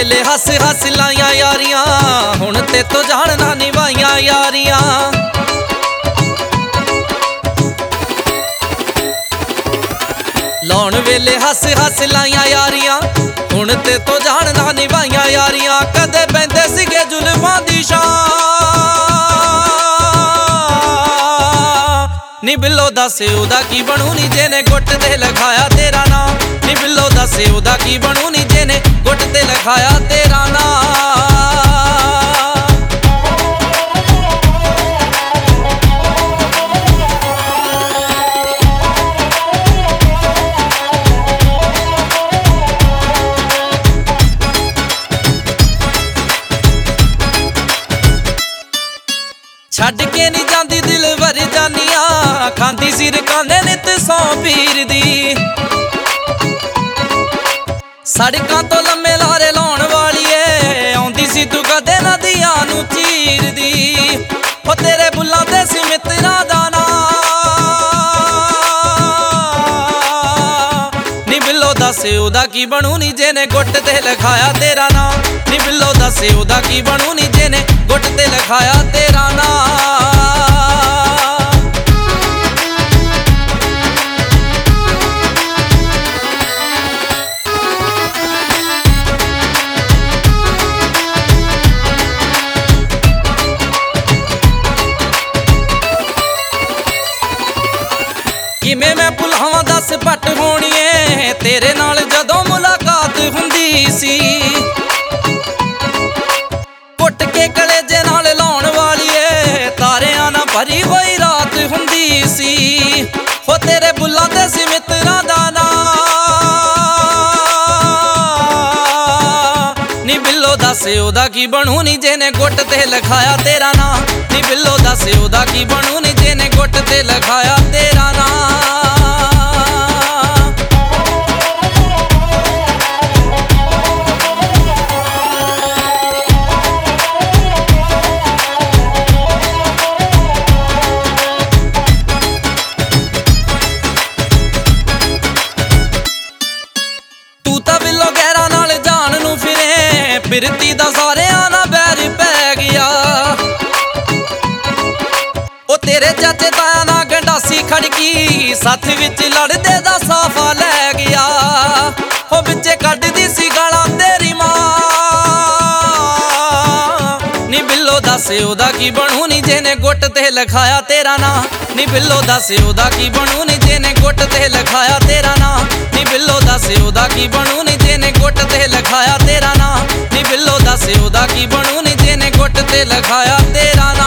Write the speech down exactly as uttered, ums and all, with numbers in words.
ਵੇਲੇ ਹੱਸ ਹੱਸ ਲਾਈਆਂ ਯਾਰੀਆਂ, ਹੁਣ ਤੇ ਤੋਂ ਜਾਣ ਨਾ ਨਿਭਾਈਆਂ ਯਾਰੀਆਂ। ਲਾਉਣ ਵੇਲੇ ਹੱਸ ਹੱਸ ਲਾਈਆਂ ਯਾਰੀਆਂ, ਹੁਣ ਤੇ ਤੋਂ ਜਾਣ ਨਾ ਨਿਭਾਈਆਂ ਯਾਰੀਆਂ। ਕਦੇ ਬਹਿੰਦੇ ਸੀਗੇ ਜ਼ੁਲਮਾਂ ਦੀ ਛਾਂ, ਨੀ ਬਿੱਲੋ ਦੱਸ ਉਹਦਾ ਕੀ ਬਣੂ ਨੀ ਜਿਹਨੇ ਗੁੱਟ ਤੇ ਲਿਖਾਇਆ ਤੇਰਾ ਨਾਂ। ਨੀ ਬਿੱਲੋ ਦੱਸ ਉਹਦਾ ਕੀ ਬਣੂ ਨੀ ਜਿਹਨੇ ਗੁੱਟ ਤੇ ਲਿਖਾਇਆ ਤੇਰਾ ਨਾਂ। ਛੱਡ ਕੇ ਨੀ ਜਾਂਦੀ ਦਿਲ ਵਰ ਜਾਨੀਆਂ, ਖਾਂਦੀ ਸੀ ਰਕਾਨੇ ਨਿਤ ਸੌ ਪੀਰ ਦੀ। ਸੜਕਾਂ ਤੋਂ ਲੰਮੇ ਲਾਰੇ ਲਾਉਣ ਵਾਲੀਏ, ਆਉਂਦੀ ਸੀ ਤੂੰ ਕਦੇ ਨਦੀਆਂ ਨੂੰ ਚੀਰਦੀ। ਹੋ ਤੇਰੇ ਬੁੱਲਾਂ ਤੇ ਸੀ ਮਿੱਤਰਾਂ ਦਾ ਨਾਂ, ਨੀ ਬਿੱਲੋ ਦੱਸ ਉਹਦਾ ਕੀ ਬਣੂ ਨੀ ਜਿਹਨੇ ਗੁੱਟ ਤੇ ਲਿਖਾਇਆ ਤੇਰਾ ਨਾਂ। ਨੀ ਬਿੱਲੋ ਦੱਸ ਉਹਦਾ ਕੀ ਬਣੂ ਨੀ ਜਿਹਨੇ ਗੁੱਟ ਤੇ ਲਿਖਾਇਆ ਤੇਰਾ ਨਾਂ। ਕਿਵੇਂ ਮੈਂ ਭੁਲਾਵਾਂ ਦੱਸ ਭੱਟ ਹੋਣੀਏ, ਤੇਰੇ ਨਾਲ ਜਦੋਂ ਮੁਲਾਕਾਤ ਹੁੰਦੀ ਸੀ। ਕੁੱਟ ਕੇ ਕਲੇਜੇ ਨਾਲ ਲਾਉਣ ਵਾਲੀਏ, ਤਾਰਿਆਂ ਨਾਲ ਭਰੀ ਹੋਈ ਰਾਤ ਹੁੰਦੀ ਸੀ। ਹੋ ਤੇਰੇ ਬੁੱਲਾਂ ਤੇ ਸੀ ਮਿੱਤਰਾਂ ਦਾ ਨਾਂ, ਨੀ ਬਿੱਲੋ ਦੱਸ ਉਹਦਾ ਕੀ ਬਣੂ ਨੀ ਜਿਹਨੇ ਗੁੱਟ ਤੇ ਲਿਖਾਇਆ ਤੇਰਾ ਨਾਂ। ਨੀ ਬਿੱਲੋ ਦੱਸ ਉਹਦਾ ਕੀ ਬਣੂ ਨੀ ਜਿਹਨੇ ਗੁੱਟ ਤੇ ਲਿਖਾਇਆ ਤੇਰਾ ਨਾਂ। ਬਿਰਤੀ ਦਾ ਸਾਰਿਆਂ ਨਾਲ ਬੈਰ ਪੈ ਗਿਆ, ਉਹ ਤੇਰੇ ਚਾਚੇ ਤਾਇਆ ਨਾਲ ਗੰਡਾਸੀ ਖੜਕੀ, ਸੱਥ ਵਿੱਚ ਲੜਦੇ ਦਾ ਸਾਫਾ ਲੈ ਗਿਆ। ਉਹ ਵਿੱਚੇ ਕੱਢਦੀ ਸੀ ਗਾਲਾਂ ਤੇਰੀ ਮਾਂ, ਨੀ ਬਿੱਲੋ ਦੱਸ ਉਹਦਾ ਕੀ ਬਣੂ ਨੀ ਜਿਹਨੇ ਗੁੱਟ ਤੇ ਲਿਖਾਇਆ ਤੇਰਾ ਨਾਂ। ਨੀ ਬਿੱਲੋ ਦੱਸ ਉਹਦਾ ਕੀ ਬਣੂ ਨੀ ਜਿਹਨੇ ਗੁੱਟ ਤੇ ਲਿਖਾਇਆ ਤੇਰਾ ਨਾਂ। ਨੀ ਬਿੱਲੋ ਦੱਸ ਉਹਦਾ ਕੀ ਬਣੂ ਨੀ ਜਿਹਨੇ ਗੁੱਟ ਤੇ ਲਿਖਾਇਆ ਤੇਰਾ ਨਾਂ। ਨੀ ਬਿੱਲੋ ਦੱਸ ਉਹਦਾ ਕੀ ਬਣੂ ਨੀ ਜਿਹਨੇ ਗੁੱਟ ਤੇ ਲਿਖਾਇਆ ਤੇਰਾ ਨਾਂ।